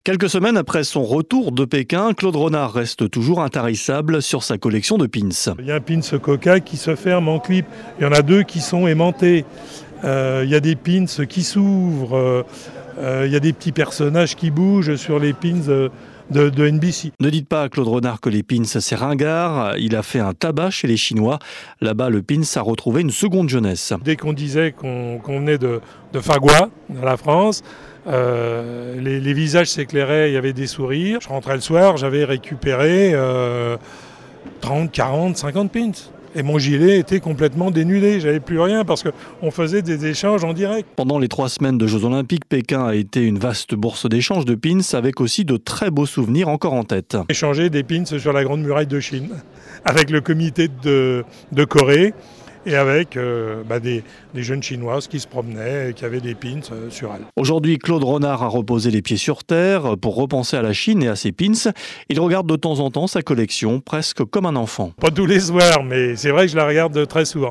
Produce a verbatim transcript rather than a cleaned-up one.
Quelques semaines après son retour de Pékin, Claude Renard reste toujours intarissable sur sa collection de pins. Il y a un pins Coca qui se ferme en clip. Il y en a deux qui sont aimantés. Euh, il y a des pins qui s'ouvrent. Euh, il y a des petits personnages qui bougent sur les pins de, de, de N B C. Ne dites pas à Claude Renard que les pins c'est ringard. Il a fait un tabac chez les Chinois. Là-bas, le pins a retrouvé une seconde jeunesse. Dès qu'on disait qu'on, qu'on venait de, de Fagua, dans la France, Euh, les, les visages s'éclairaient, il y avait des sourires. Je rentrais le soir, j'avais récupéré euh, trente, quarante, cinquante pins. Et mon gilet était complètement dénudé, j'avais plus rien parce qu'on faisait des échanges en direct. Pendant les trois semaines de Jeux Olympiques, Pékin a été une vaste bourse d'échange de pins avec aussi de très beaux souvenirs encore en tête. Échanger des pins sur la Grande Muraille de Chine avec le comité de, de Corée. Et avec euh, bah des, des jeunes Chinoises qui se promenaient et qui avaient des pins euh, sur elles. Aujourd'hui, Claude Renard a reposé les pieds sur terre pour repenser à la Chine et à ses pins. Il regarde de temps en temps sa collection, presque comme un enfant. Pas tous les soirs, mais c'est vrai que je la regarde très souvent.